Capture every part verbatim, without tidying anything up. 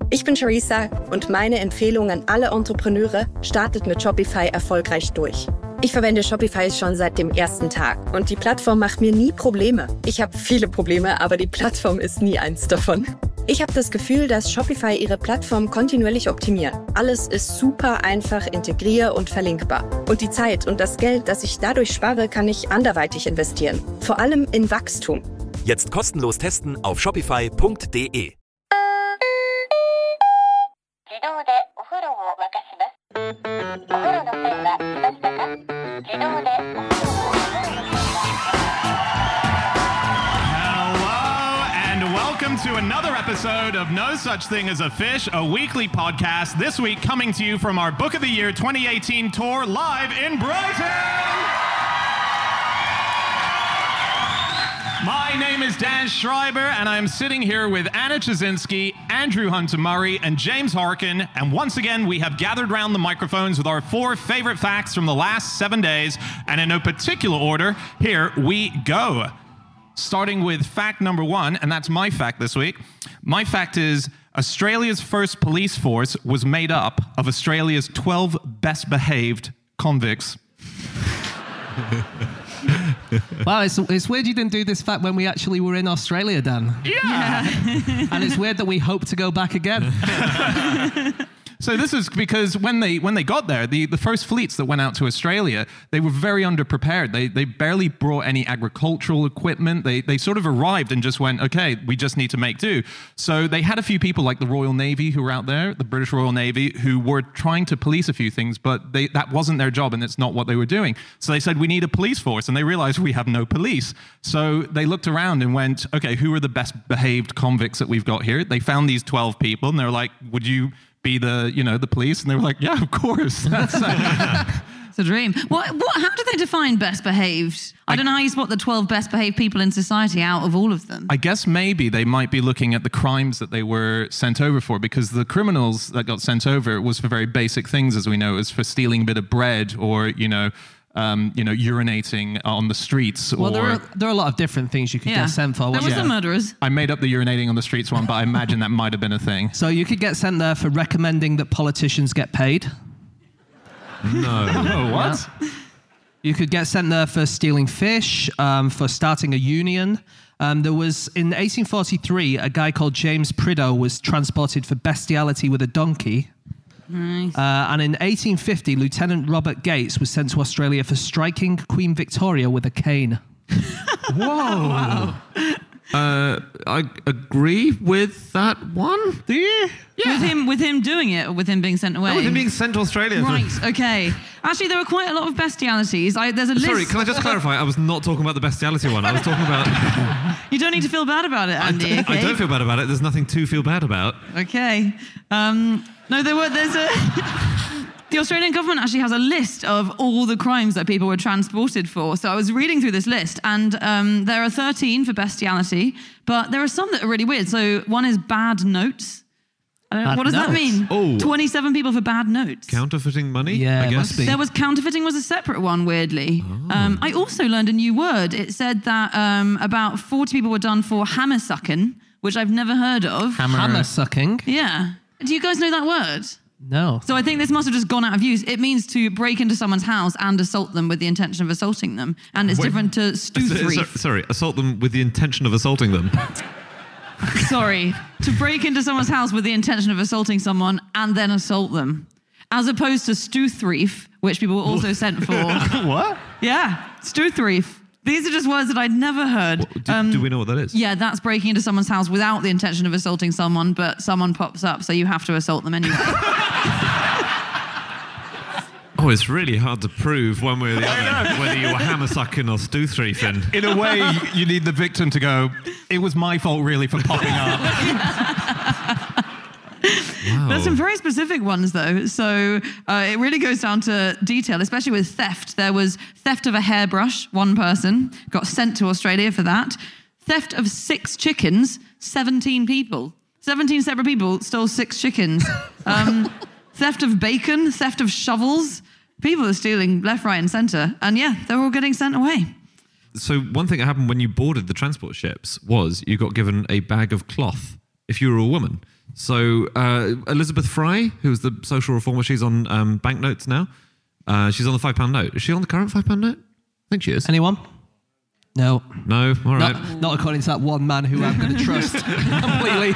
Ich bin Charissa und meine Empfehlung an alle Entrepreneure: startet mit Shopify erfolgreich durch. Ich verwende Shopify schon seit dem ersten Tag und die Plattform macht mir nie Probleme. Ich habe viele Probleme, aber die Plattform ist nie eins davon. Ich habe das Gefühl, dass Shopify ihre Plattform kontinuierlich optimiert. Alles ist super einfach integrier- und verlinkbar. Und die Zeit und das Geld, das ich dadurch spare, kann ich anderweitig investieren. Vor allem in Wachstum. Jetzt kostenlos testen auf shopify punkt de. To another episode of No Such Thing as a Fish, a weekly podcast. This week coming to you from our Book of the Year twenty eighteen tour live in Brighton. My name is Dan Schreiber, and I'm sitting here with Anna Chazinski, Andrew Hunter-Murray, and James Harkin. And once again, we have gathered around the microphones with our four favorite facts from the last seven days. And in no particular order, here we go. Starting with fact number one, and that's my fact this week. My fact is Australia's first police force was made up of Australia's twelve best-behaved convicts. Wow, it's, it's weird you didn't do this fact when we actually were in Australia, Dan. Yeah! yeah. And it's weird that we hope to go back again. So this is because when they when they got there, the, the first fleets that went out to Australia, they were very underprepared. They they barely brought any agricultural equipment. They they sort of arrived and just went, okay, we just need to make do. So they had a few people like the Royal Navy who were out there, the British Royal Navy, who were trying to police a few things, but they that wasn't their job and it's not what they were doing. So they said, we need a police force, and they realized we have no police. So they looked around and went, okay, who are the best behaved convicts that we've got here? They found these twelve people and they were like, would you be the, you know, the police? And they were like, yeah, of course. That's uh, it's a dream. What, what, how do they define best behaved? I, I don't know how you spot the twelve best behaved people in society out of all of them. I guess maybe they might be looking at the crimes that they were sent over for, because the criminals that got sent over was for very basic things, as we know. It was for stealing a bit of bread or, you know, Um, you know, urinating on the streets. Well, or, there are there are a lot of different things you could yeah. get sent for. There was yeah. the murderers. I made up the urinating on the streets one, but I imagine that might have been a thing. So you could get sent there for recommending that politicians get paid. No. Oh, what? Yeah. You could get sent there for stealing fish, um, for starting a union. Um, there was, in eighteen forty-three, a guy called James Prideaux was transported for bestiality with a donkey. Nice. Uh, and in eighteen fifty, Lieutenant Robert Gates was sent to Australia for striking Queen Victoria with a cane. Whoa. Wow. Uh, I agree with that one. Do you? Yeah. With him, with him doing it, or with him being sent away? No, with him being sent to Australia. Right, okay. Actually, there were quite a lot of bestialities. I, there's a list. Sorry, can I just clarify? I was not talking about the bestiality one. I was talking about... You don't need to feel bad about it, Andy, I, d- okay? I don't feel bad about it. There's nothing to feel bad about. Okay. Um, no, there were, there's a... The Australian government actually has a list of all the crimes that people were transported for. So I was reading through this list, and um, there are thirteen for bestiality, but there are some that are really weird. So one is bad notes. I don't know, Bad what does notes? that mean? Oh. twenty-seven people for bad notes. Counterfeiting money? Yeah, I it guess. must be. There was counterfeiting was a separate one, weirdly. Oh. Um, I also learned a new word. It said that um, about forty people were done for hammer sucking, which I've never heard of. Hammer, Hammer sucking? Yeah. Do you guys know that word? No. So I think this must have just gone out of use. It means to break into someone's house and assault them with the intention of assaulting them. And it's Wait. different to So- stoothreef. so- sorry, assault them with the intention of assaulting them. Sorry. To break into someone's house with the intention of assaulting someone and then assault them. As opposed to stoothreef, which people were also sent for. What? Yeah, stoothreef. These are just words that I'd never heard. What, do, Um, do we know what that is? Yeah, that's breaking into someone's house without the intention of assaulting someone, but someone pops up, so you have to assault them anyway. Oh, it's really hard to prove one way or the other whether you were hammer sucking or stoothreefing. In a way, you need the victim to go, it was my fault really for popping up. Wow. There's some very specific ones, though. So uh, it really goes down to detail, especially with theft. There was theft of a hairbrush, one person got sent to Australia for that. Theft of six chickens, seventeen people. seventeen separate people stole six chickens. Um, theft of bacon, theft of shovels. People are stealing left, right, and centre. And yeah, they're all getting sent away. So one thing that happened when you boarded the transport ships was you got given a bag of cloth if you were a woman. So uh, Elizabeth Fry, who's the social reformer, she's on um, banknotes now. Uh, she's on the five pound note. Is she on the current five pound note? I think she is. Anyone? No. No? All right. Not, not according to that one man who I'm going to trust completely.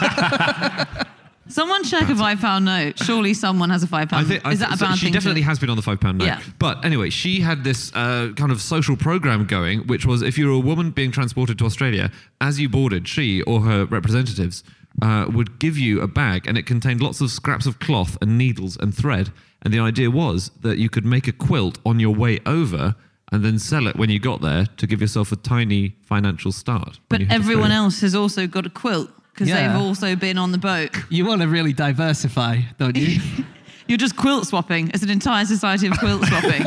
Someone check a five pound note. Surely someone has a five pound. I think, I Is that a so bad she thing? definitely to... has been on the five pound note. Yeah. But anyway, she had this uh, kind of social program going, which was if you were a woman being transported to Australia, as you boarded, she or her representatives uh, would give you a bag, and it contained lots of scraps of cloth and needles and thread. And the idea was that you could make a quilt on your way over and then sell it when you got there to give yourself a tiny financial start. But everyone else has also got a quilt because Yeah. they've also been on the boat. You want to really diversify, don't you? You're just quilt swapping. It's an entire society of quilt swapping.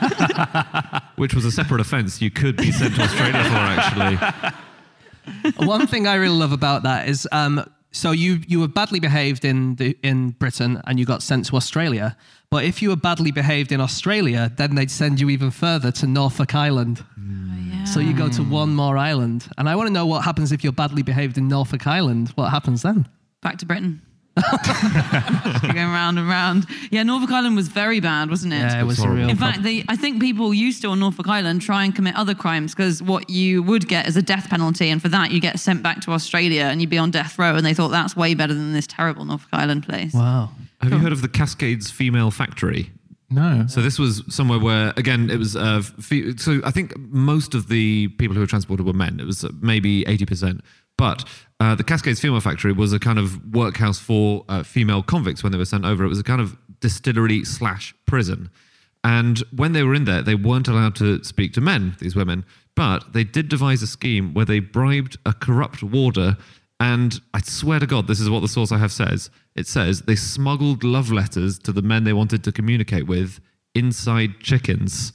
Which was a separate offence you could be sent to Australia for, actually. One thing I really love about that is, um, so you you were badly behaved in the, in Britain and you got sent to Australia. But if you were badly behaved in Australia, then they'd send you even further to Norfolk Island. Yeah. So you go to one more island. And I want to know what happens if you're badly behaved in Norfolk Island. What happens then? Back to Britain. You're going round and round. Yeah, Norfolk Island was very bad, wasn't it? Yeah, it was a real In problem. fact, they, I think people used to on Norfolk Island try and commit other crimes because what you would get is a death penalty, and for that you get sent back to Australia and you'd be on death row, and they thought that's way better than this terrible Norfolk Island place. Wow. Have you heard of the Cascades Female Factory? No. So this was somewhere where, again, it was. Uh, fe- so I think most of the people who were transported were men. It was maybe eighty percent. But uh, the Cascades Female Factory was a kind of workhouse for uh, female convicts when they were sent over. It was a kind of distillery slash prison. And when they were in there, they weren't allowed to speak to men, these women. But they did devise a scheme where they bribed a corrupt warder. And I swear to God, this is what the source I have says. It says they smuggled love letters to the men they wanted to communicate with inside chickens.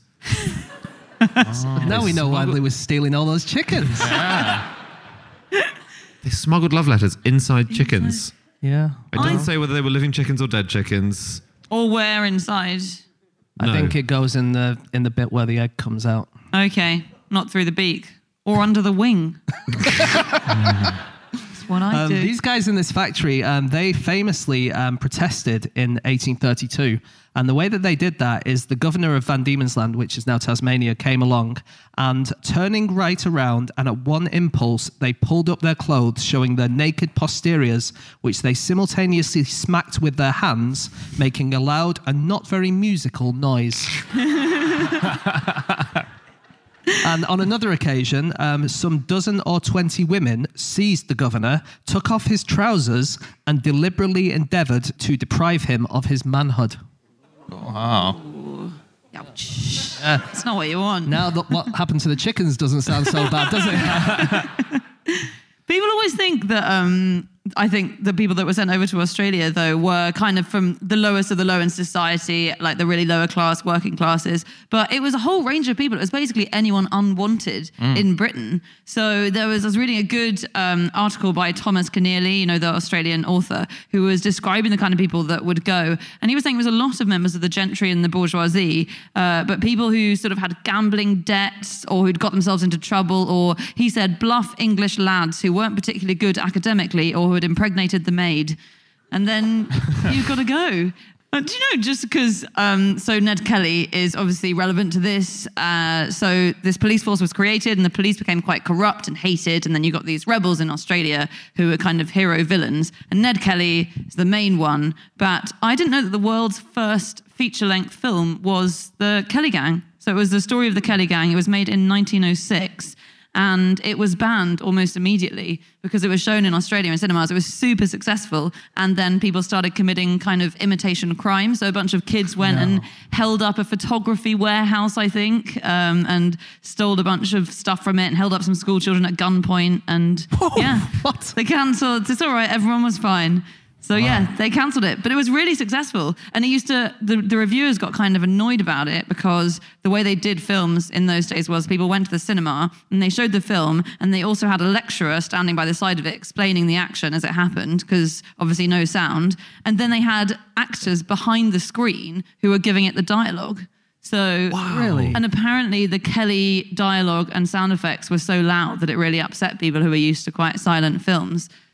Oh. Now we know why they were stealing all those chickens. Yeah. They smuggled love letters inside chickens. Yeah. It doesn't say whether they were living chickens or dead chickens. Or where inside? I No. think it goes in the in the bit where the egg comes out. Okay, not through the beak. Or under the wing. That's what I Um, do. these guys in this factory, um, they famously um, protested in eighteen thirty-two. And the way that they did that is the governor of Van Diemen's Land, which is now Tasmania, came along and turning right around, and at one impulse, they pulled up their clothes, showing their naked posteriors, which they simultaneously smacked with their hands, making a loud and not very musical noise. And on another occasion, um, some dozen or twenty women seized the governor, took off his trousers, and deliberately endeavoured to deprive him of his manhood. Wow. Ouch. That's not what you want. Now that what happened to the chickens doesn't sound so bad, does it? People always think that, um, I think the people that were sent over to Australia, though, were kind of from the lowest of the low in society, like the really lower class, working classes. But it was a whole range of people. It was basically anyone unwanted mm. in Britain. So there was, I was reading a good um, article by Thomas Keneally, you know, the Australian author, who was describing the kind of people that would go. And he was saying it was a lot of members of the gentry and the bourgeoisie, uh, but people who sort of had gambling debts or who'd got themselves into trouble, or he said bluff English lads who weren't particularly good academically or who had impregnated the maid. And then you've got to go. Uh, do you know, just because, um, so Ned Kelly is obviously relevant to this. Uh, so this police force was created and the police became quite corrupt and hated. And then you got these rebels in Australia who were kind of hero villains. And Ned Kelly is the main one. But I didn't know that the world's first feature-length film was the Kelly Gang. So it was the story of the Kelly Gang. It was made in nineteen oh six. And it was banned almost immediately because it was shown in Australia in cinemas. It was super successful. And then people started committing kind of imitation crime. So a bunch of kids went no. and held up a photography warehouse, I think, um, and stole a bunch of stuff from it and held up some school children at gunpoint. And Whoa, yeah, what? They cancelled. It's all right. Everyone was fine. So wow. yeah, they cancelled it, but it was really successful. And it used to, the, the reviewers got kind of annoyed about it because the way they did films in those days was people went to the cinema and they showed the film and they also had a lecturer standing by the side of it explaining the action as it happened because obviously no sound. And then they had actors behind the screen who were giving it the dialogue. So, wow. Really? And apparently the Kelly dialogue and sound effects were so loud that it really upset people who were used to quite silent films.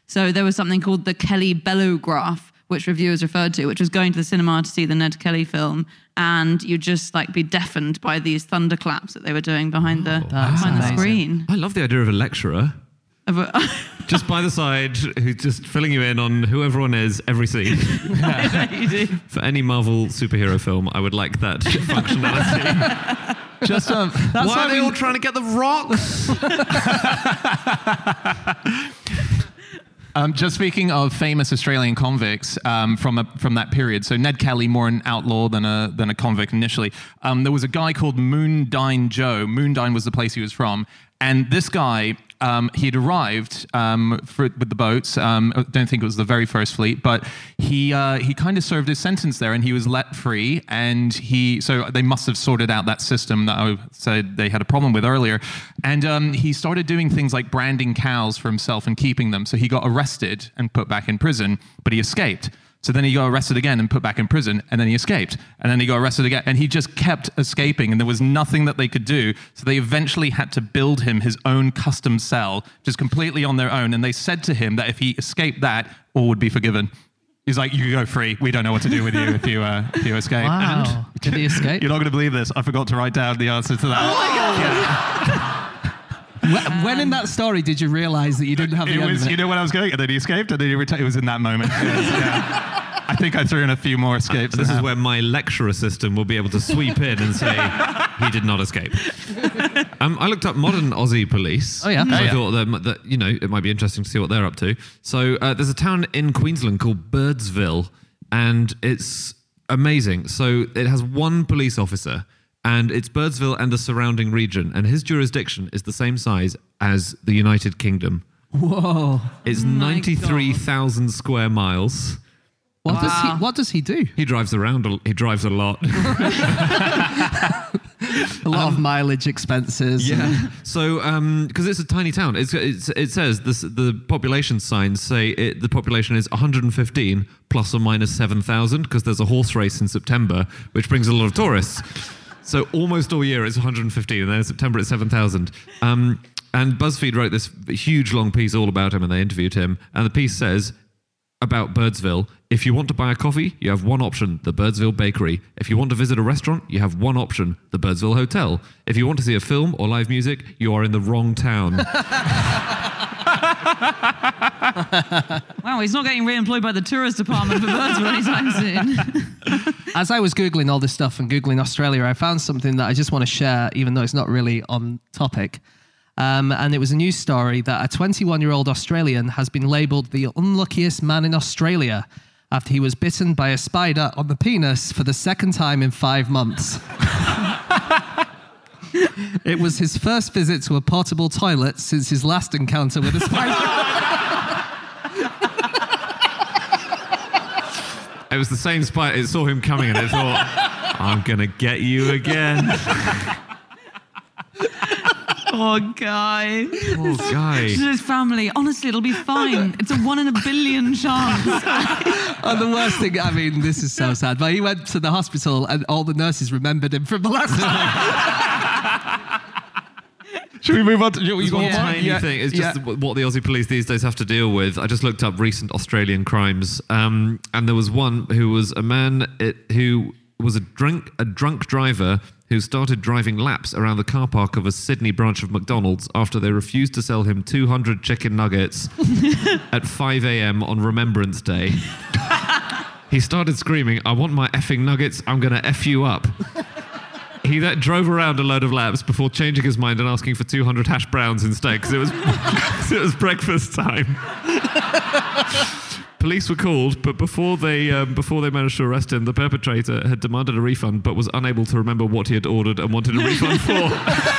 So there was something called the Kelly Bellograph, which reviewers referred to, which was going to the cinema to see the Ned Kelly film, and you'd just like be deafened by these thunderclaps that they were doing behind the Oh, that's behind the amazing. screen. I love the idea of a lecturer Of a- just by the side who's just filling you in on who everyone is every scene. you do. For any Marvel superhero film, I would like that functionality. Just um, That's Why why are they we- all trying to get the rocks? Um, just speaking of famous Australian convicts um, from a, from that period, so Ned Kelly, more an outlaw than a than a convict initially. Um, there was a guy called Moondine Joe. Moondine was the place he was from, and this guy um, he'd arrived um, for, with the boats. Um, I don't think it was the very first fleet, but he uh, he kind of served his sentence there, and he was let free. And he so they must have sorted out that system that I said they had a problem with earlier. And um, he started doing things like branding cows for himself and keeping them. So he got arrested and put back in prison, but he escaped. So then he got arrested again and put back in prison, and then he escaped. And then he got arrested again, and he just kept escaping, and there was nothing that they could do. So they eventually had to build him his own custom cell, just completely on their own. And they said to him that if he escaped that, all would be forgiven. He's like, you can go free. We don't know what to do with you if you uh, if you escape. Wow. And Did he escape? you're not going to believe this. I forgot to write down the answer to that. Oh my God. When, when in that story did you realise that you didn't have the It end was, of it? you know, when I was going, and then he escaped, and then he retired. It was in that moment. It was, yeah. I think I threw in a few more escapes. This than is that. where my lecturer system will be able to sweep in and say he did not escape. Um, I looked up modern Aussie police. Oh, yeah. because Oh, I yeah. thought that, that you know it might be interesting to see what they're up to. So uh, there's a town in Queensland called Birdsville, and it's amazing. So it has one police officer, and it's Birdsville and the surrounding region, and his jurisdiction is the same size as the United Kingdom. Whoa. It's ninety-three thousand square miles. What does he Wow. what does he do? He drives around. A, he drives a lot. A lot of mileage expenses. and- Yeah. So, because it's a tiny town, it's, it's, it says this, the population signs say it, the population is one hundred fifteen plus or minus seven thousand because there's a horse race in September, which brings a lot of tourists. So almost all year it's one hundred fifteen, and then in September it's seven thousand. Um, and BuzzFeed wrote this huge long piece all about him, and they interviewed him. And the piece says about Birdsville, if you want to buy a coffee, you have one option, the Birdsville Bakery. If you want to visit a restaurant, you have one option, the Birdsville Hotel. If you want to see a film or live music, you are in the wrong town. Wow, he's not getting re-employed by the tourist department for Birdsville anytime soon. As I was Googling all this stuff and Googling Australia, I found something that I just want to share, even though it's not really on topic. Um, and it was a news story that a twenty-one-year-old Australian has been labelled the unluckiest man in Australia after he was bitten by a spider on the penis for the second time in five months. It was his first visit to a portable toilet since his last encounter with a spider. It was the same spider. It saw him coming and it thought, I'm going to get you again. Poor guy. Poor guy. To his family, honestly, it'll be fine. It's a one in a billion chance. And the worst thing, I mean, this is so sad, but he went to the hospital and all the nurses remembered him from the last time. Should we move on to you It's got one one? tiny Yeah, thing. It's yeah. just what the Aussie police these days have to deal with. I just looked up recent Australian crimes, um, and there was one who was a man it, who was a drunk a drunk driver who started driving laps around the car park of a Sydney branch of McDonald's after they refused to sell him two hundred chicken nuggets at five a.m. on Remembrance Day. He started screaming, "I want my effing nuggets, I'm going to F you up." He then drove around a load of laps before changing his mind and asking for two hundred hash browns instead because it was, it was breakfast time. Police were called, but before they um, before they managed to arrest him, the perpetrator had demanded a refund but was unable to remember what he had ordered and wanted a refund for.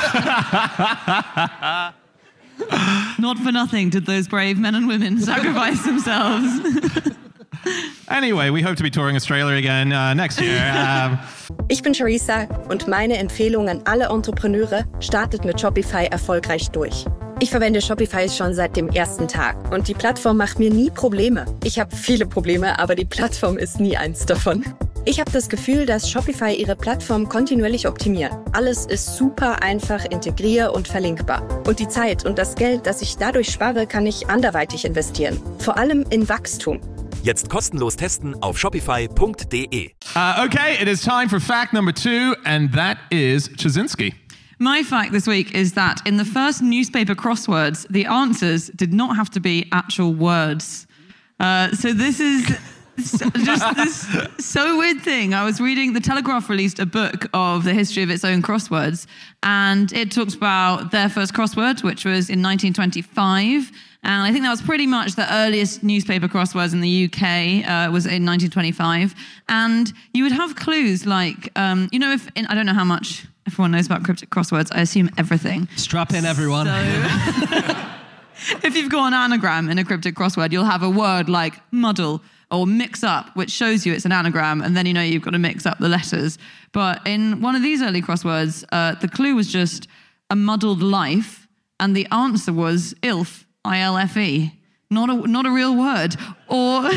Not for nothing did those brave men and women sacrifice themselves. Anyway, we hope to be touring Australia again uh, next year. Um, Ich bin Charissa und meine Empfehlung an alle Entrepreneure, startet mit Shopify erfolgreich durch. Ich verwende Shopify schon seit dem ersten Tag und die Plattform macht mir nie Probleme. Ich habe viele Probleme, aber die Plattform ist nie eins davon. Ich habe das Gefühl, dass Shopify ihre Plattform kontinuierlich optimiert. Alles ist super einfach integrier- und verlinkbar. Und die Zeit und das Geld, das ich dadurch spare, kann ich anderweitig investieren. Vor allem in Wachstum. Jetzt kostenlos testen auf shopify punkt de. Uh, okay, it is time for fact number two, and that is Chazinski. My fact this week is that in the first newspaper crosswords, the answers did not have to be actual words. Uh, so this is just this so weird thing. I was reading, The Telegraph released a book of the history of its own crosswords, and it talks about their first crossword, which was in nineteen twenty-five. And I think that was pretty much the earliest newspaper crosswords in the U K, uh, was in nineteen twenty-five. And you would have clues like, um, you know, if in, I don't know how much everyone knows about cryptic crosswords. I assume everything. Strap in, everyone. So, if you've got an anagram in a cryptic crossword, you'll have a word like muddle or mix up, which shows you it's an anagram, and then you know you've got to mix up the letters. But in one of these early crosswords, uh, the clue was just a muddled life, and the answer was I L F, I L F E. Not a, not a real word. Or...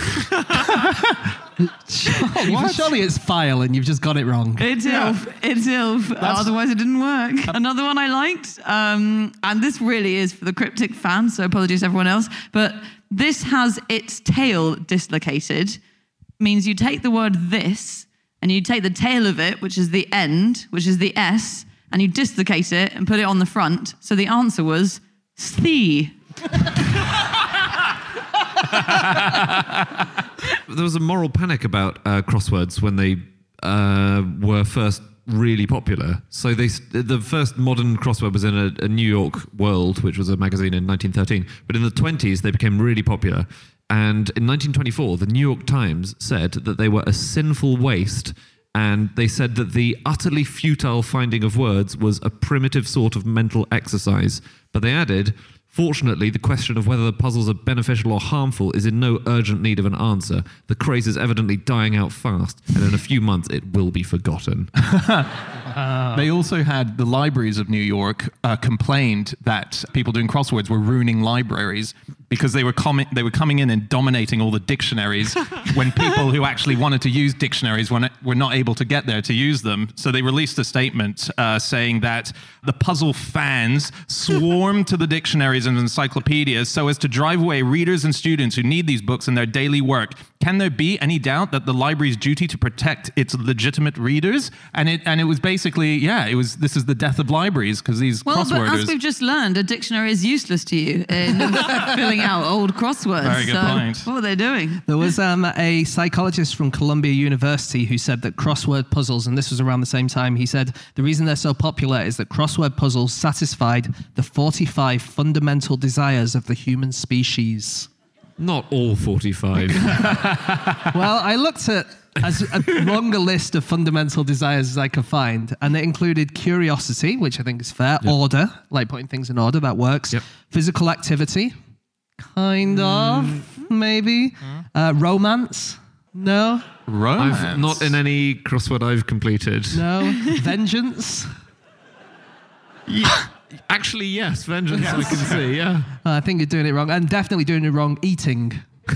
Surely, surely it's file and you've just got it wrong. It's I L F. It's I L F. Otherwise, it didn't work. Another one I liked, um, and this really is for the cryptic fans, so apologies to everyone else, but this has its tail dislocated. Means you take the word this, and you take the tail of it, which is the end, which is the S, and you dislocate it and put it on the front. So the answer was "the." There was a moral panic about uh, crosswords when they uh, were first really popular. So they, the first modern crossword was in a, a New York World, which was a magazine in nineteen thirteen. But in the twenties, they became really popular. And in nineteen twenty-four, the New York Times said that they were a sinful waste. And they said that the utterly futile finding of words was a primitive sort of mental exercise. But they added, fortunately, the question of whether the puzzles are beneficial or harmful is in no urgent need of an answer. The craze is evidently dying out fast, and in a few months it will be forgotten. Uh, they also had the libraries of New York uh, complained that people doing crosswords were ruining libraries because they were com- they were coming in and dominating all the dictionaries when people who actually wanted to use dictionaries were not, were not able to get there to use them. So they released a statement uh, saying that the puzzle fans swarmed to the dictionaries and encyclopedias so as to drive away readers and students who need these books in their daily work. Can there be any doubt that the library's duty to protect its legitimate readers? And it and it was basically, yeah, it was. This is the death of libraries because these well, crossworders. Well, but as we've just learned, a dictionary is useless to you in filling out old crosswords. Very good so point. What were they doing? There was um, a psychologist from Columbia University who said that crossword puzzles, and this was around the same time, he said the reason they're so popular is that crossword puzzles satisfied the forty-five fundamental desires of the human species. Not all forty-five. Well, I looked at as a longer list of fundamental desires as I could find, and it included curiosity, which I think is fair, yep. order, like putting things in order, that works, yep. physical activity, kind mm. of, maybe, mm. uh, romance, no. Romance? I've not in any crossword I've completed. No. Vengeance? Yeah. Actually, yes, vengeance, yes. We can see, yeah. Uh, I think you're doing it wrong, and definitely doing it wrong, eating.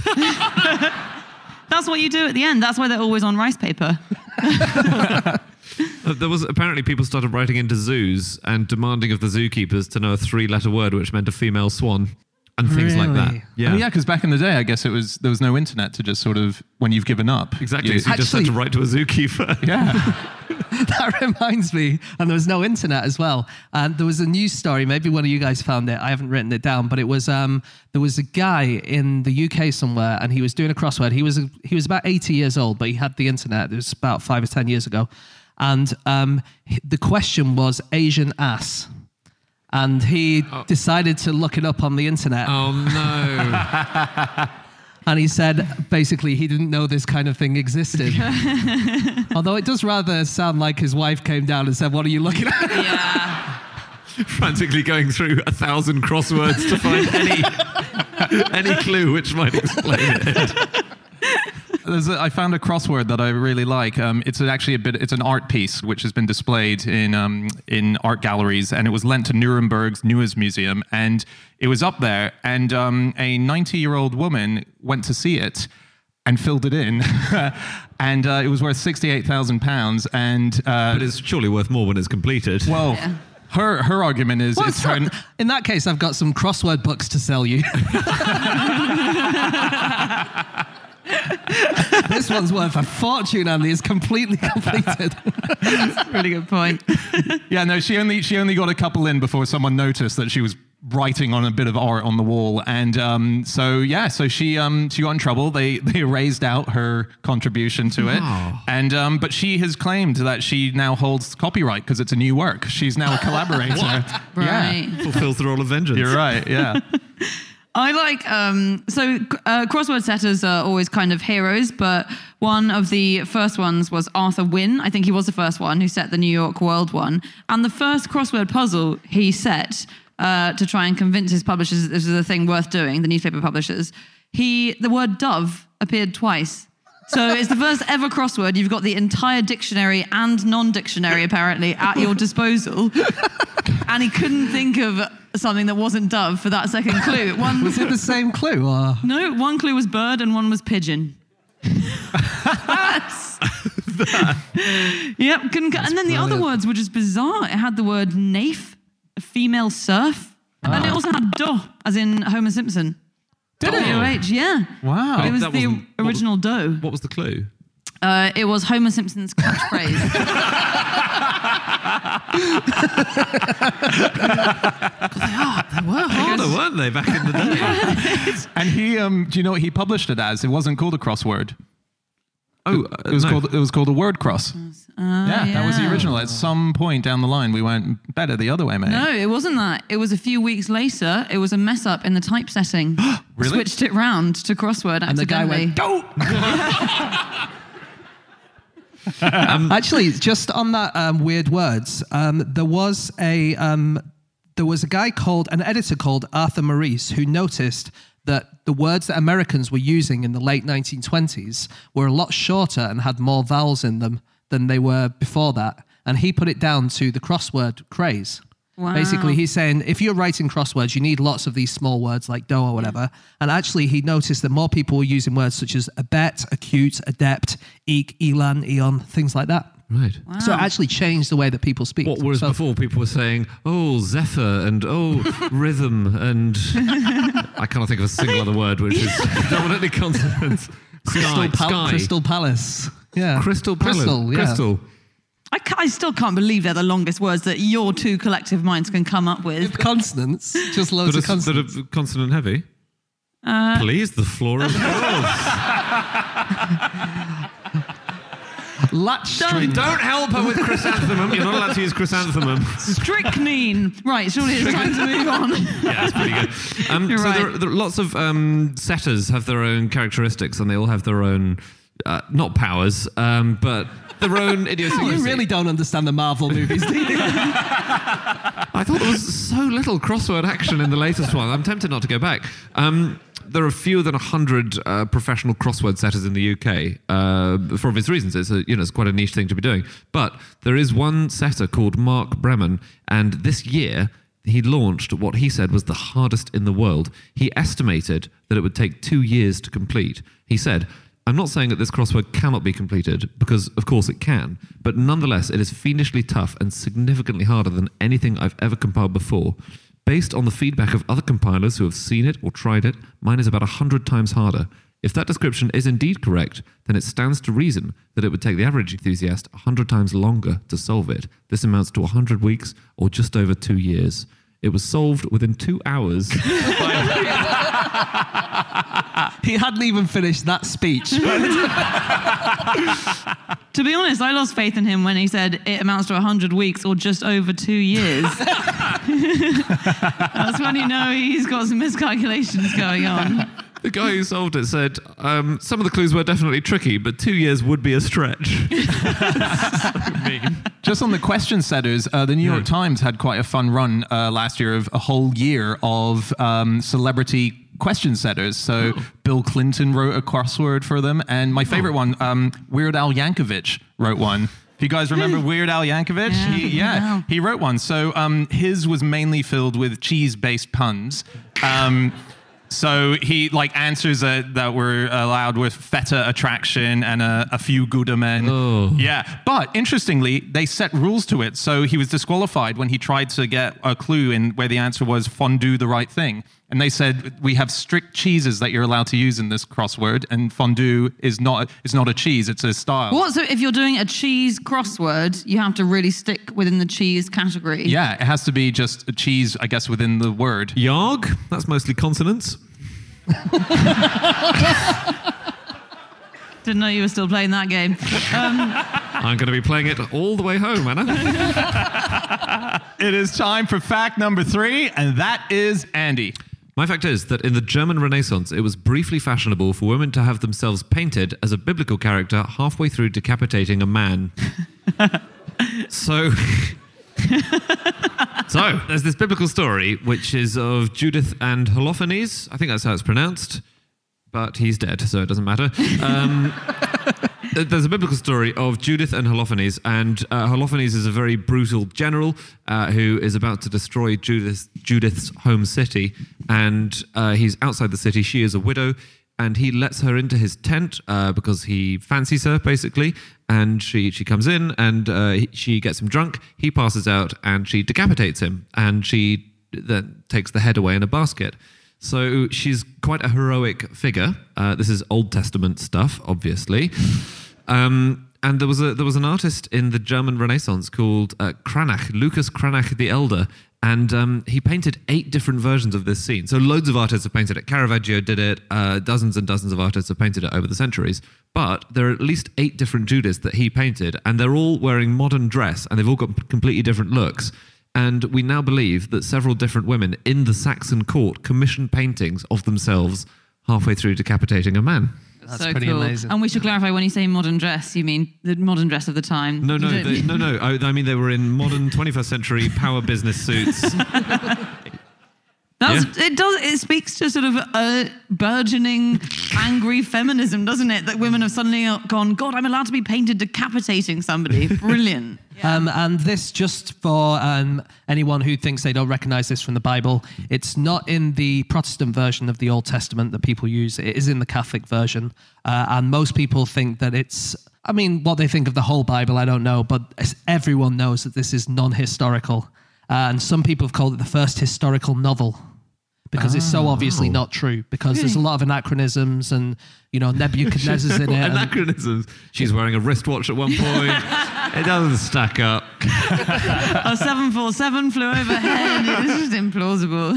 That's what you do at the end. That's why they're always on rice paper. uh, there was apparently people started writing into zoos and demanding of the zookeepers to know a three-letter word which meant a female swan and things really? like that. Yeah, oh, yeah, because back in the day, I guess it was there was no internet to just sort of when you've given up. Exactly, You, so you just had to write to a zookeeper. yeah. That reminds me, and there was no internet as well. And there was a news story, maybe one of you guys found it, I haven't written it down, but it was, um, there was a guy in the U K somewhere, and he was doing a crossword. He was a, he was about eighty years old, but he had the internet. It was about five or ten years ago. And um, the question was Asian ass. And he oh. decided to look it up on the internet. Oh, no. And he said, basically, he didn't know this kind of thing existed. Although it does rather sound like his wife came down and said, what are you looking at? Yeah. Frantically going through a thousand crosswords to find any any clue which might explain it. There's a, I found a crossword that I really like. Um, it's actually a bit. It's an art piece which has been displayed in um, in art galleries, and it was lent to Nuremberg's Neues Museum, and it was up there. And um, a ninety-year-old woman went to see it, and filled it in. And uh, it was worth sixty-eight thousand pounds. And uh, But it's surely worth more when it's completed. well, Yeah. her her argument is What's it's her. that? In that case, I've got some crossword books to sell you. This one's worth a fortune, Andy. It's completely completed. Really good point. Yeah, no, she only she only got a couple in before someone noticed that she was writing on a bit of art on the wall, and um, so yeah, so she um, she got in trouble. They they erased out her contribution to it, Oh. and um, but she has claimed that she now holds copyright because it's a new work. She's now a collaborator. Yeah, Right. Fulfills the role of vengeance. you're right. Yeah. I like, um, so uh, crossword setters are always kind of heroes, but one of the first ones was Arthur Wynne. I think he was the first one who set the New York World one. And the first crossword puzzle he set uh, to try and convince his publishers that this was a thing worth doing, the newspaper publishers, he the word dove appeared twice. So it's the first ever crossword. You've got the entire dictionary and non-dictionary apparently at your disposal. And he couldn't think of something that wasn't dove for that second clue. One Was it the same clue? Or? No, one clue was bird and one was pigeon. Yep, couldn't cut. And then the other brilliant. words were just bizarre. It had the word naif, a female serf, and it also had do, as in Homer Simpson. Did it? D O H, yeah. Wow. It was That the wasn't- what was- original dough. What was the clue? Uh, it was Homer Simpson's catchphrase. They were harder, weren't they, back in the day? And he um, do you know what he published it as? It wasn't called a crossword. Oh, It was no. called it was called a word cross. yeah, that was the yeah. original. At some point down the line, we went better the other way, mate. No, it wasn't that. It was a few weeks later. It was a mess up in the typesetting. Really? Switched it round to crossword And the guy accidentally. went, don't! Actually, just on that um, weird words, um, there was a um, there was a guy called an editor called Arthur Maurice who noticed that the words that Americans were using in the late nineteen twenties were a lot shorter and had more vowels in them than they were before that, and he put it down to the crossword craze. Wow. Basically, he's saying if you're writing crosswords, you need lots of these small words like dough or whatever. And actually, he noticed that more people were using words such as abet, acute, adept, eek, elan, eon, things like that. Right. So it actually changed the way that people speak. What, whereas So- before people were saying, oh, zephyr and oh, rhythm and I can't think of a single other word which is predominantly consonants. Crystal, Sky, Pal- sky. Crystal Palace. Yeah. Crystal Palace. Crystal, yeah. Crystal. I, ca- I still can't believe they're the longest words that your two collective minds can come up with. Consonants. Just loads That of are, consonants. that are consonant heavy. Uh, Please, the floor of yours. Latch Done. string. Don't help her with chrysanthemum. You're not allowed to use chrysanthemum. Strychnine. Right, surely it's time to move on. Yeah, that's pretty good. Um, You're so right. there, are- there are lots of um, setters have their own characteristics and they all have their own, uh, not powers, um, but their own idiosyncrasy. You really don't understand the Marvel movies, do you? I thought there was so little crossword action in the latest one. I'm tempted not to go back. Um, there are fewer than one hundred uh, professional crossword setters in the U K uh, for obvious reasons. It's a, you know, it's quite a niche thing to be doing. But there is one setter called Mark Bremen, and this year he launched what he said was the hardest in the world. He estimated that it would take two years to complete. He said, I'm not saying that this crossword cannot be completed, because of course it can, but nonetheless it is fiendishly tough and significantly harder than anything I've ever compiled before. Based on the feedback of other compilers who have seen it or tried it, mine is about a hundred times harder. If that description is indeed correct, then it stands to reason that it would take the average enthusiast a hundred times longer to solve it. This amounts to a hundred weeks or just over two years. It was solved within two hours. He hadn't even finished that speech. To be honest, I lost faith in him when he said it amounts to one hundred weeks or just over two years. That's when you know he's got some miscalculations going on. The guy who solved it said, um, some of the clues were definitely tricky, but two years would be a stretch. So mean. Just on the question setters, uh, the New York Times had quite a fun run uh, last year of a whole year of um, celebrity question setters. So Bill Clinton wrote a crossword for them, and my favorite one, um, Weird Al Yankovic wrote one. If you guys remember Weird Al Yankovic, Yeah, he, yeah, wow. he wrote one. So um, his was mainly filled with cheese-based puns. Um, So he like answers uh, that were allowed with feta attraction and a, a few Gouda men. Oh. Yeah. But interestingly, they set rules to it. So he was disqualified when he tried to get a clue in where the answer was fondue the right thing. And they said, we have strict cheeses that you're allowed to use in this crossword, and fondue is not it's not a cheese, it's a style. What? So if you're doing a cheese crossword, you have to really stick within the cheese category? Yeah, it has to be just a cheese, I guess, within the word. Yarg, that's mostly consonants. Didn't know you were still playing that game. Um, I'm going to be playing it all the way home, Anna. It is time for fact number three, and that is Andy. My fact is that in the German Renaissance, it was briefly fashionable for women to have themselves painted as a biblical character halfway through decapitating a man. so... so, there's this biblical story, which is of Judith and Holofernes. I think that's how it's pronounced. But he's dead, so it doesn't matter. Um, there's a biblical story of Judith and Holofernes, and uh, Holofernes is a very brutal general uh, who is about to destroy Judith, Judith's home city, and uh, he's outside the city. She is a widow, and he lets her into his tent uh, because he fancies her, basically, and she, she comes in, and uh, he, she gets him drunk, he passes out, and she decapitates him, and she then takes the head away in a basket. So she's quite a heroic figure. Uh, this is Old Testament stuff, obviously. Um, and there was a there was an artist in the German Renaissance called uh, Cranach, Lucas Cranach the Elder, and um, he painted eight different versions of this scene. So loads of artists have painted it. Caravaggio did it. Uh, dozens and dozens of artists have painted it over the centuries. But there are at least eight different Judiths that he painted, and they're all wearing modern dress, and they've all got completely different looks. And we now believe that several different women in the Saxon court commissioned paintings of themselves halfway through decapitating a man. That's so pretty cool. amazing. And we should clarify, when you say modern dress, you mean the modern dress of the time. No, no, You don't they, mean- no, no. I, I mean, they were in modern twenty-first century power business suits. That's, It does. It speaks to sort of a burgeoning, angry feminism, doesn't it? That women have suddenly gone, God, I'm allowed to be painted decapitating somebody. Brilliant. Um, and this, just for um, anyone who thinks they don't recognize this from the Bible, it's not in the Protestant version of the Old Testament that people use. It is in the Catholic version. Uh, and most people think that it's, I mean, what they think of the whole Bible, I don't know, but everyone knows that this is non-historical. Uh, and some people have called it the first historical novel, because it's so obviously not true, because there's a lot of anachronisms and, you know, Nebuchadnezzar's in it. and- Anachronisms. She's wearing a wristwatch at one point. It doesn't stack up. A seven forty-seven flew overhead. It's just implausible.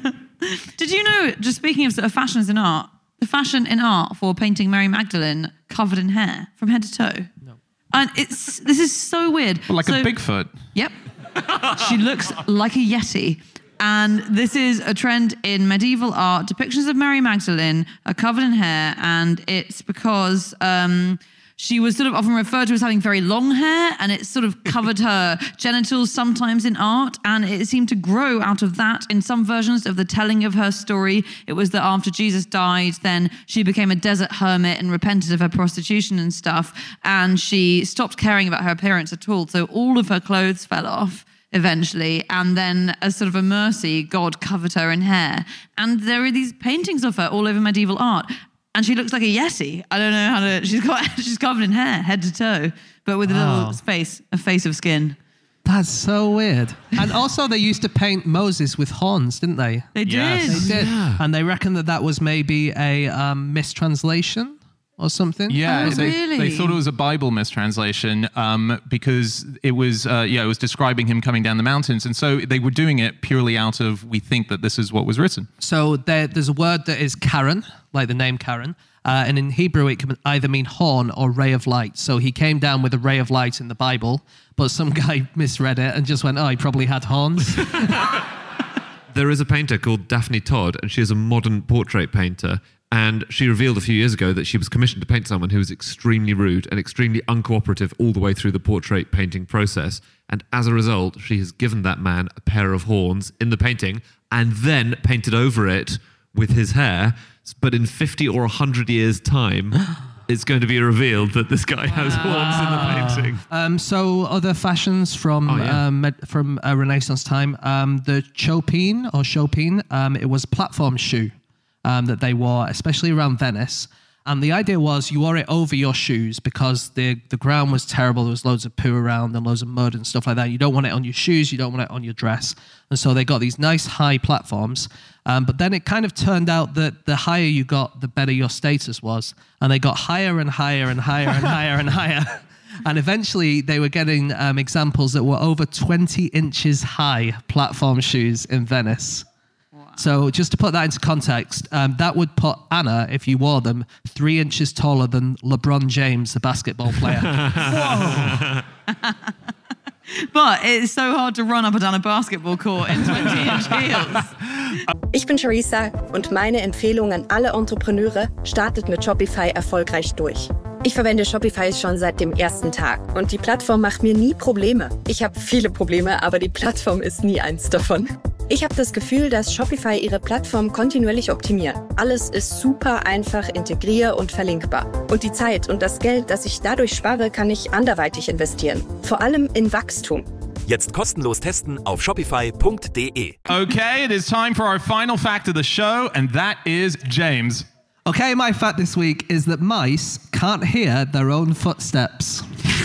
Did you know, just speaking of sort of fashions in art, the fashion in art for painting Mary Magdalene covered in hair from head to toe? No. And it's this is so weird. Well, like So- a Bigfoot. Yep. She looks like a Yeti. And this is a trend in medieval art. Depictions of Mary Magdalene are covered in hair, and it's because um, she was sort of often referred to as having very long hair, and it sort of covered her genitals sometimes in art, and it seemed to grow out of that in some versions of the telling of her story. It was that after Jesus died, then she became a desert hermit and repented of her prostitution and stuff, and she stopped caring about her appearance at all, so all of her clothes fell off eventually, and then as sort of a mercy, God covered her in hair. And there are these paintings of her all over medieval art, and she looks like a Yeti. I don't know how to, she's got, she's covered in hair, head to toe, but with a Wow. little face, a face of skin. That's so weird. And also they used to paint Moses with horns, didn't they? They Yes. did. They did. Yeah. And they reckon that that was maybe a um, mistranslation or something. Yeah, Oh, they, really? they thought it was a Bible mistranslation um, because it was, uh, yeah, it was describing him coming down the mountains, and so they were doing it purely out of we think that this is what was written. So there, there's a word that is Karen, like the name Karen, uh, and in Hebrew it can either mean horn or ray of light. So he came down with a ray of light in the Bible, but some guy misread it and just went, oh, he probably had horns. There is a painter called Daphne Todd, and she is a modern portrait painter. And she revealed a few years ago that she was commissioned to paint someone who was extremely rude and extremely uncooperative all the way through the portrait painting process. And as a result, she has given that man a pair of horns in the painting and then painted over it with his hair. But in fifty or one hundred years' time, it's going to be revealed that this guy has horns in the painting. Um, so other fashions from Oh, yeah. um, med- from uh, Renaissance time, um, the chopin or chopin, um, it was a platform shoe. um, that they wore, especially around Venice. And the idea was you wore it over your shoes because the, the ground was terrible. There was loads of poo around and loads of mud and stuff like that. You don't want it on your shoes. You don't want it on your dress. And so they got these nice high platforms. Um, but then it kind of turned out that the higher you got, the better your status was. And they got higher and higher and higher and higher and higher. And eventually they were getting um, examples that were over twenty inches high platform shoes in Venice. So just to put that into context, um, that would put Anna, if you wore them, three inches taller than LeBron James, the basketball player. Whoa! But it's so hard to run up and down a basketball court in twenty inch heels. Ich bin Charissa und meine Empfehlung an alle Entrepreneure, startet mit Shopify erfolgreich durch. Ich verwende Shopify schon seit dem ersten Tag und die Plattform macht mir nie Probleme. Ich habe viele Probleme, aber die Plattform ist nie eins davon. Ich habe das Gefühl, dass Shopify ihre Plattform kontinuierlich optimiert. Alles ist super einfach integrier- und verlinkbar. Und die Zeit und das Geld, das ich dadurch spare, kann ich anderweitig investieren. Vor allem in Wachstum. Jetzt kostenlos testen auf shopify punkt de. Okay, it is time for our final fact of the show, and that is James. Okay, my fact this week is that mice can't hear their own footsteps.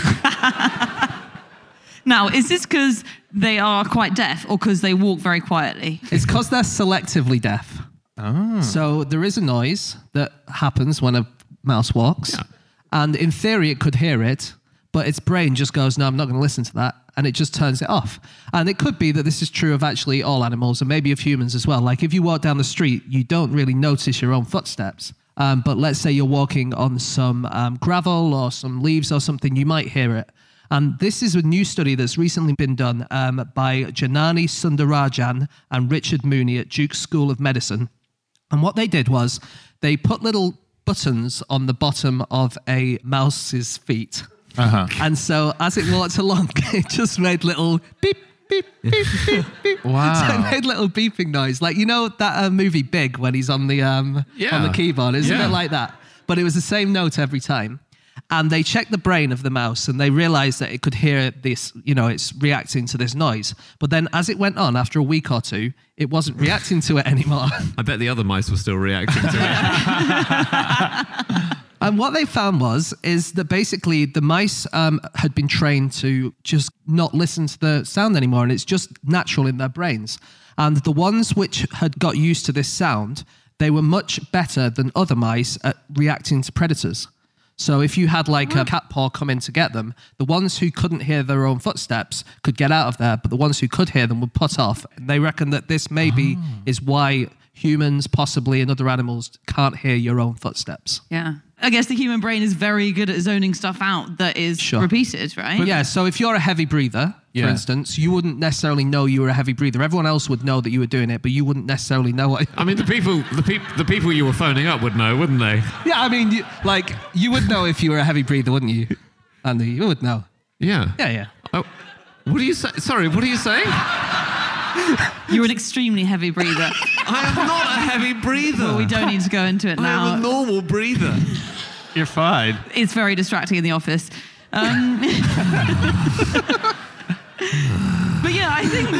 Now, is this because they are quite deaf or because they walk very quietly? It's because they're selectively deaf. Oh. So there is a noise that happens when a mouse walks. Yeah. And in theory, it could hear it, but its brain just goes, no, I'm not going to listen to that. And it just turns it off. And it could be that this is true of actually all animals and maybe of humans as well. Like if you walk down the street, you don't really notice your own footsteps. Um, but let's say you're walking on some um, gravel or some leaves or something, you might hear it. And this is a new study that's recently been done um, by Janani Sundarajan and Richard Mooney at Duke School of Medicine. And what they did was they put little buttons on the bottom of a mouse's feet. Uh-huh. And so as it walked along, it just made little beep, beep, beep, beep, beep. Wow. So it made little beeping noise. Like, you know that uh, movie Big when he's on the, um, yeah. on the keyboard? It's yeah. a bit like that. But it was the same note every time. And they checked the brain of the mouse and they realized that it could hear this, you know, it's reacting to this noise. But then as it went on, after a week or two, it wasn't reacting to it anymore. I bet the other mice were still reacting to it. And what they found was, is that basically the mice um, had been trained to just not listen to the sound anymore. And it's just natural in their brains. And the ones which had got used to this sound, they were much better than other mice at reacting to predators. So if you had like a cat paw come in to get them, the ones who couldn't hear their own footsteps could get out of there, but the ones who could hear them would put off. And they reckon that this maybe oh. is why humans, possibly, and other animals can't hear your own footsteps. Yeah. I guess the human brain is very good at zoning stuff out that is sure. repeated, right? But yeah, so if you're a heavy breather, yeah. for instance, you wouldn't necessarily know you were a heavy breather. Everyone else would know that you were doing it, but you wouldn't necessarily know it. I mean, the people, the people, the people you were phoning up would know, wouldn't they? Yeah, I mean, you, like you would know if you were a heavy breather, wouldn't you, Andy? You would know. Yeah. Yeah, yeah. Oh, what are you saying? Sorry, what are you saying? You're an extremely heavy breather. I am not a heavy breather. Well, we don't need to go into it now. I am a normal breather. You're fine. It's very distracting in the office. Um, but yeah, I think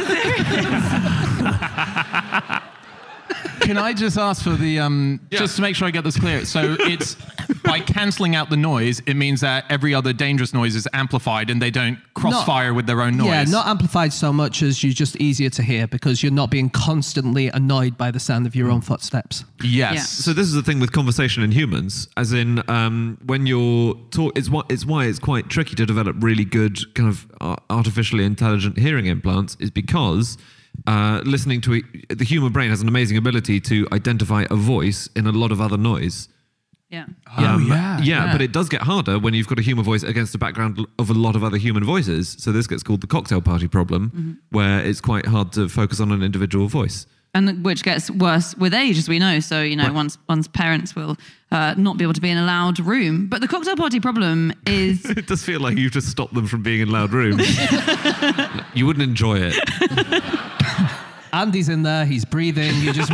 that there is. Can I just ask for the, um, yeah. just to make sure I get this clear. So it's, by cancelling out the noise, it means that every other dangerous noise is amplified and they don't crossfire not, with their own noise. Yeah, not amplified so much as you're just easier to hear because you're not being constantly annoyed by the sound of your own footsteps. Yes. Yeah. So this is the thing with conversation in humans, as in um, when you're talk, it's why it's why it's quite tricky to develop really good kind of artificially intelligent hearing implants, is because uh, listening to it, the human brain has an amazing ability to identify a voice in a lot of other noise. Yeah. Oh, um, yeah, yeah. Yeah, but it does get harder when you've got a human voice against a background of a lot of other human voices. So this gets called the cocktail party problem, mm-hmm. where it's quite hard to focus on an individual voice. And which gets worse with age, as we know. So, you know, right. one's, one's parents will uh, not be able to be in a loud room. But the cocktail party problem is... It does feel like you've just stopped them from being in loud rooms. You wouldn't enjoy it. Andy's in there, he's breathing, you just... You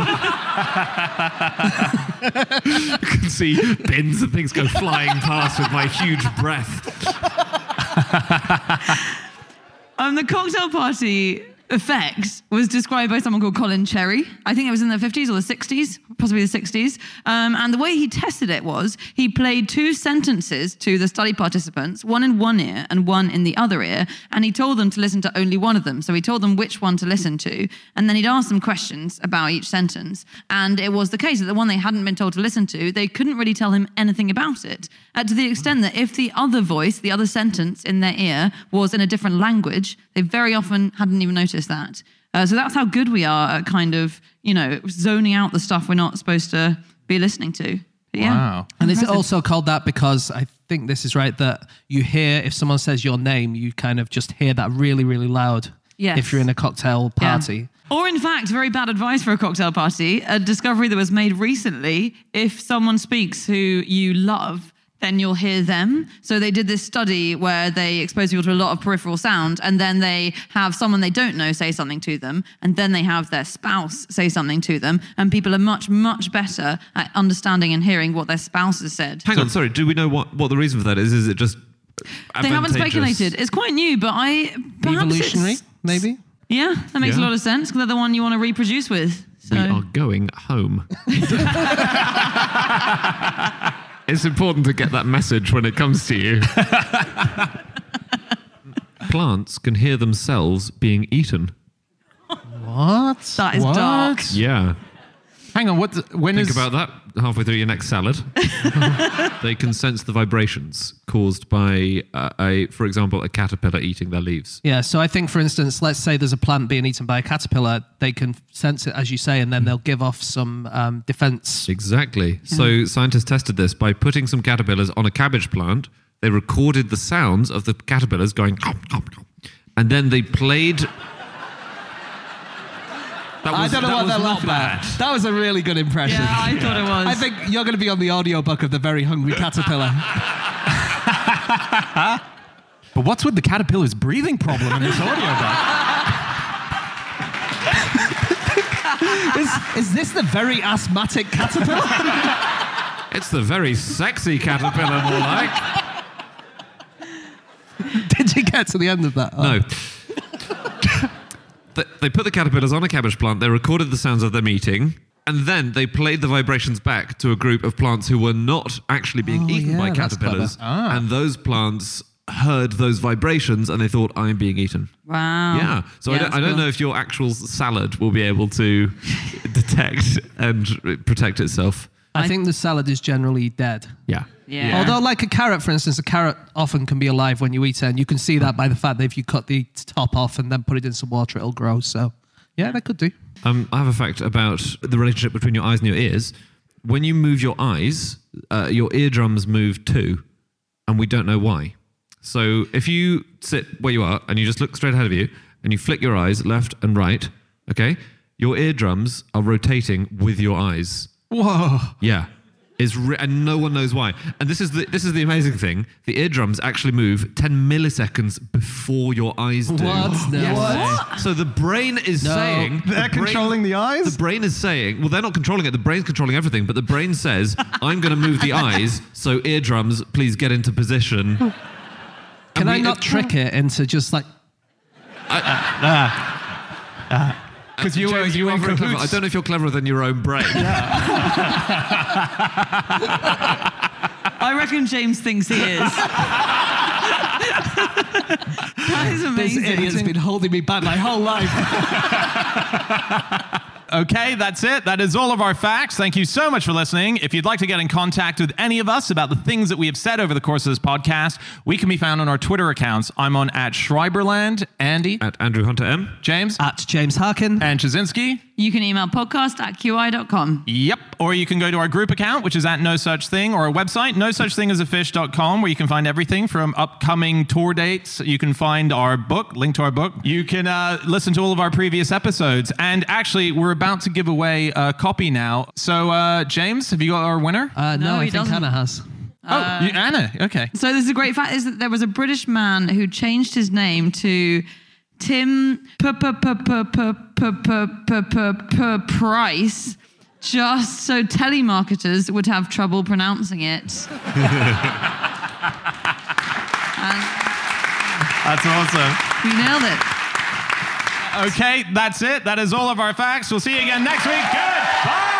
can see bins and things go flying past with my huge breath. Um, the cocktail party effect was described by someone called Colin Cherry. I think it was in the fifties or the sixties, possibly the sixties. Um, and the way he tested it was he played two sentences to the study participants, one in one ear and one in the other ear, and he told them to listen to only one of them. So he told them which one to listen to, and then he'd ask them questions about each sentence. And it was the case that the one they hadn't been told to listen to, they couldn't really tell him anything about it, uh, to the extent that if the other voice, the other sentence in their ear was in a different language, they very often hadn't even noticed that. Uh, so that's how good we are at kind of, you know, zoning out the stuff we're not supposed to be listening to. But yeah. Wow. And is it also called that because I think this is right, that you hear, if someone says your name, you kind of just hear that really, really loud Yes. if you're in a cocktail party. Yeah. Or in fact, very bad advice for a cocktail party, a discovery that was made recently, if someone speaks who you love, then you'll hear them. So they did this study where they expose people to a lot of peripheral sound, and then they have someone they don't know say something to them, and then they have their spouse say something to them, and people are much, much better at understanding and hearing what their spouse has said. Hang on, sorry. Do we know what, what the reason for that is? Is it just They haven't advantageous? speculated. It's quite new, but I... perhaps Evolutionary, it's- maybe? Yeah, that makes Yeah. a lot of sense, because they're the one you want to reproduce with. So. We are going home. It's important to get that message when it comes to you. Plants can hear themselves being eaten. What? That is what? dark. Yeah. Hang on, what? When Think is about that halfway through your next salad. They can sense the vibrations caused by, uh, a, for example, a caterpillar eating their leaves. Yeah, so I think, for instance, let's say there's a plant being eaten by a caterpillar, they can sense it, as you say, and then they'll give off some um, defense. Exactly. So scientists tested this by putting some caterpillars on a cabbage plant. They recorded the sounds of the caterpillars going, and then they played. That I was- don't know that what was they're not laughing bad. at. That was a really good impression. Yeah, I thought it was. I think you're going to be on the audiobook of The Very Hungry Caterpillar. But what's with the caterpillar's breathing problem in this audiobook? is, is this the very asthmatic caterpillar? It's the very sexy caterpillar, more like. Did you get to the end of that? Oh. No. They- They put the caterpillars on a cabbage plant, they recorded the sounds of them eating, and then they played the vibrations back to a group of plants who were not actually being Oh, eaten yeah, by that's caterpillars. clever. Ah. And those plants heard those vibrations and they thought, I'm being eaten. Wow. Yeah. So Yeah, I don't, that's I don't cool. know if your actual salad will be able to detect and protect itself. I think the salad is generally dead. Yeah. Yeah. Although, like a carrot, for instance, a carrot often can be alive when you eat it, and you can see that by the fact that if you cut the top off and then put it in some water, it'll grow. So, yeah, that could do. Um, I have a fact about the relationship between your eyes and your ears. When you move your eyes, uh, your eardrums move too, and we don't know why. So if you sit where you are and you just look straight ahead of you and you flick your eyes left and right, okay, your eardrums are rotating with your eyes. Whoa. Yeah. Is re- and no one knows why. And this is the this is the amazing thing. The eardrums actually move ten milliseconds before your eyes do. What? No Yes. way. So the brain is No. saying They're the brain- controlling the eyes? The brain is saying, well, they're not controlling it. The brain's controlling everything. But the brain says, I'm going to move the eyes. So eardrums, please get into position. Can And I we- not trick it into just like... Because you were James, you are in very clever. I cahoots. don't know if you're cleverer than your own brain. I reckon James thinks he is. That is This amazing. idiot's been holding me back my whole life. Okay, that's it. That is all of our facts. Thank you so much for listening. If you'd like to get in contact with any of us about the things that we have said over the course of this podcast, we can be found on our Twitter accounts. I'm on at Schreiberland, Andy, At Andrew Hunter M. James, At James Harkin. and Chazinski. You can email podcast at q i dot com. Yep. Or you can go to our group account, which is at No Such Thing, or our website, no such thing as a fish dot com, where you can find everything from upcoming tour dates. You can find our book, link to our book. You can uh, listen to all of our previous episodes. And actually, we're about to give away a copy now. So, uh, James, have you got our winner? Uh, no, No, I he think doesn't. Anna has. oh, you, Anna. Okay. So this is a great fact is that there was a British man who changed his name to Tim P- P- P- P- P- P- P- P- P- P- Price, just so telemarketers would have trouble pronouncing it. And That's awesome. you nailed it. Okay, that's it. That is all of our facts. We'll see you again next week. Goodbye!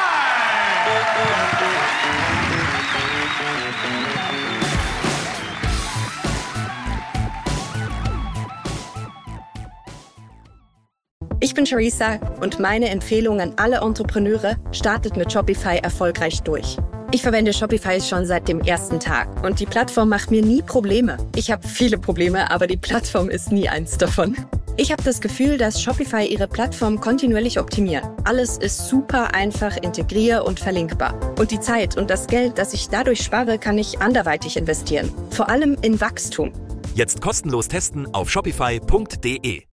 Ich bin Charissa und meine Empfehlung an alle Entrepreneure: startet mit Shopify erfolgreich durch. Ich verwende Shopify schon seit dem ersten Tag und die Plattform macht mir nie Probleme. Ich habe viele Probleme, aber die Plattform ist nie eins davon. Ich habe das Gefühl, dass Shopify ihre Plattform kontinuierlich optimiert. Alles ist super einfach integrier- und verlinkbar. Und die Zeit und das Geld, das ich dadurch spare, kann ich anderweitig investieren. Vor allem in Wachstum. Jetzt kostenlos testen auf shopify punkt de.